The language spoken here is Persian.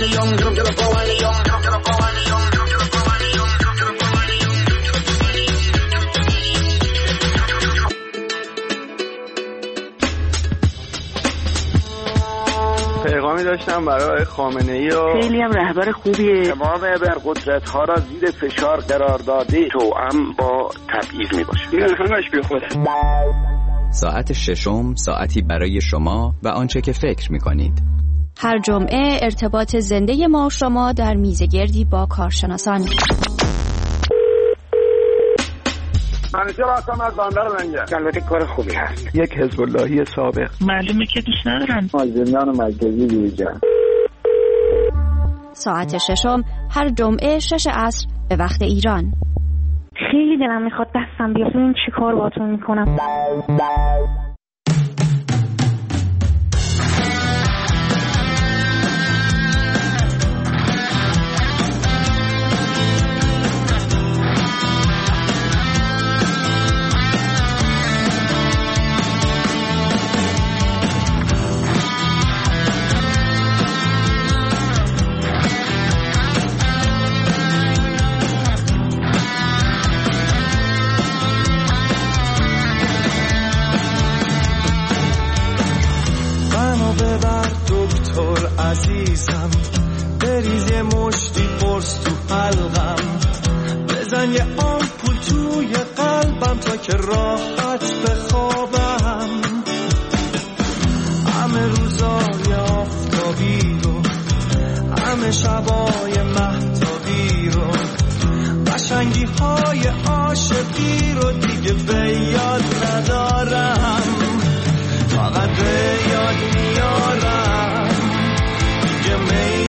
پیغامی داشتم برای خامنه‌ای و خیلی هم رهبر خوبیه. تمام ابرقدرت‌ها را زیر فشار قرار داده توأم با تبعیض میباشه. این همش بیخوده. ساعت ششم، ساعتی برای شما و آنچه که فکر می‌کنید. هر جمعه ارتباط زنده ما و شما در میزگردی با کارشناسان. منیجر هستم از بندر منگه. البته کار خوبی هست. یک حزب اللهی سابق. معلومه که دوست ندارن. زندان مرکزی دیجا. ساعت ششم هر جمعه 6 عصر به وقت ایران. خیلی دلم میخواد دستم بیاد. این چی کار باتون میکنم؟ ببر دکتر عزیزم، بریز یه مشتی قرص تو حلقم، بزن یه آمپول توی قلبم تا که راحت بخوابم. همه روزای آفتابی رو، همه شبای مهتابی رو، قشنگی های عاشقی رو دیگه به یاد ندارم. فقط